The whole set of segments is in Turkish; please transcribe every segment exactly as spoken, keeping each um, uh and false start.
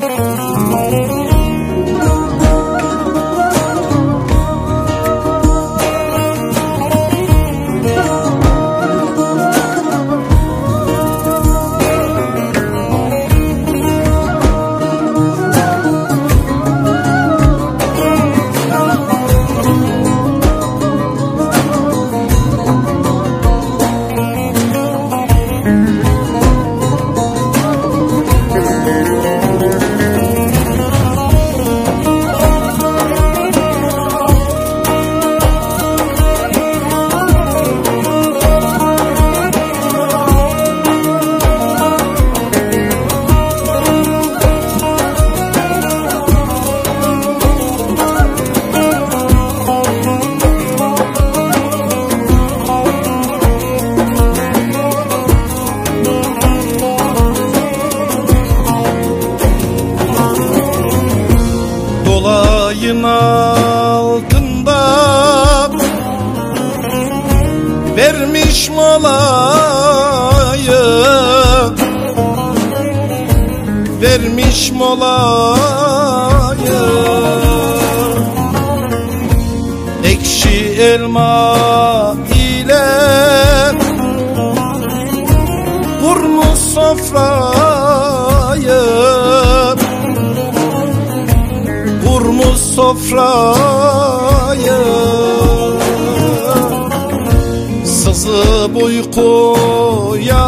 Dolayın altında vermiş molayı, vermiş molayı. Ekşi elma ile kurmuş sofrayı, kurmuş sofrayı. Sızıp uykuya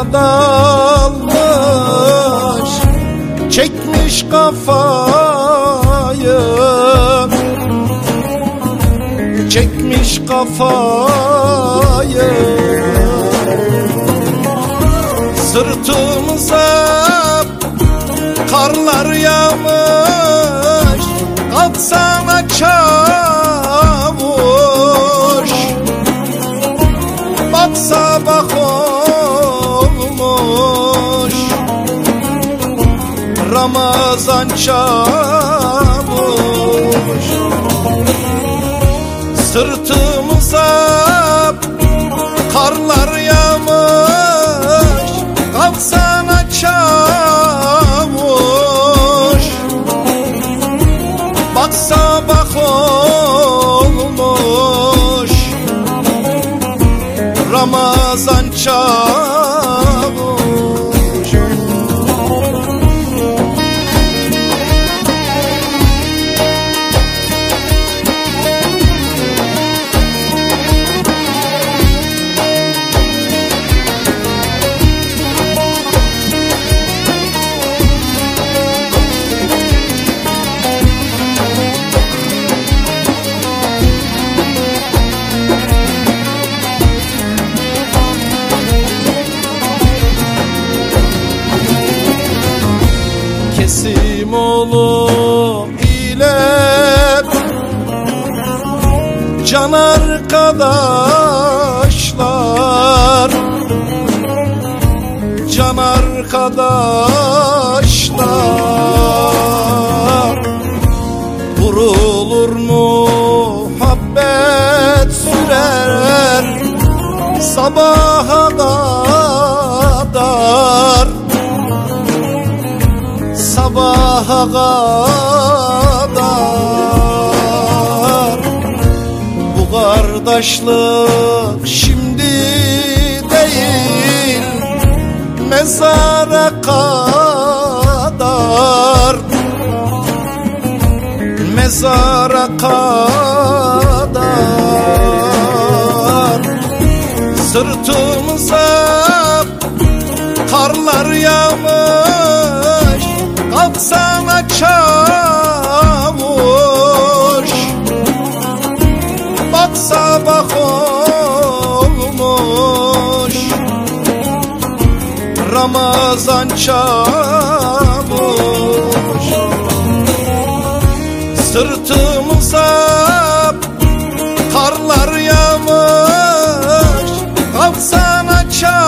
dalmış, çekmiş kafayı, çekmiş kafayı. Sırtımıza karlar yağmış, kalksana çavuş. Bak sabah olmuş, Ramazan çavuş. Sırtımıza karlar yağmış, kalksana çavuş. Bak sabah olmuş, Ramazan çavuş. Kesimoğlu ile can arkadaşlar, can arkadaşlar. Vurulur muhabbet sürer sabaha kadar, sabaha kadar. Bu kardeşlik şimdi değil, mezara kadar, mezara kadar. Sırtımıza karlar yağmış, kalksana çavuş. Bak sabah olmuş, Ramazan çavuş. Sırtımıza karlar yağmış, kalksana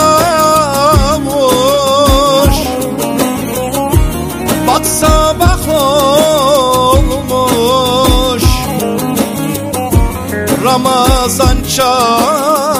çavuş. Bak sabah olmuş, Ramazan çavuş.